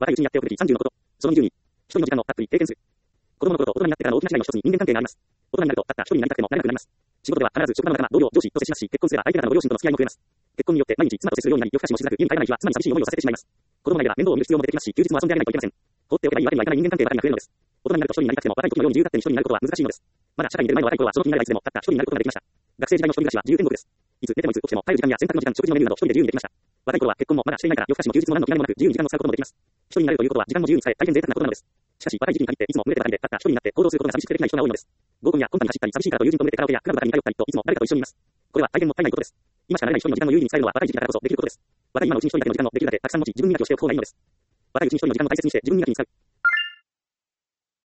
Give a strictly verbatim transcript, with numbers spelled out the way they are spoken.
若いうちにやっておくべきさんじゅうのこと。そのにじゅうに。一人の時間のたっぷり経験する。子供の頃と大人になってからの大きな違いの一つに人間関係があります。大人になるとたった一人になりたくてもなれなくなります。仕事では必ず職場の仲間、同僚、上司と接しますし、結婚すれば相手方のご両親との付き合いも増えます。結婚によって毎日妻と接するようになり、夜更かしもしづらく、家に帰らない日は妻に寂しい思いをさせてしまいます。子供がいれば面倒を見る必要も出てきますし、休日も遊んであげないといけません。放っておけばいいわけにはいかない人間関係ばかりが増えるのです。大人になると一人になりたくても若い時のように自由勝手に一人になることは難しいのです。まだ社会に出る前の若い頃はその気になればいつでもたった一人になることができました。学生時代の一人暮らしは自由天国です。いつ出てもいつ起きても帰る時間や洗濯の時間、食事のメニューなど一人で自由にできました。若い頃は結婚もまだしていないから夜更かしも休日も何の気兼ねもなく自由に時間を使うこともできます。一人になるということは時間も自由に使え大変贅沢なことなのです。しかし若い時期に限っていつも群れてばかりでたった一人になって行動することが寂しくてできない人が多いのです。合コンやコンパに走ったり寂しいからと友人と群れてカラオケやクラブばかりに通ったりといつも誰かと一緒にいます。これは大変もったいないことです。今しかなれない一人の時間の有意義に使えるのは若い時期だからこそできることです。若い今のうちに一人だけの時間をできるだけたくさん持ち自分磨きをしておく方がいいのです。若いうちに一人の時間を大切にして自分磨きに使う。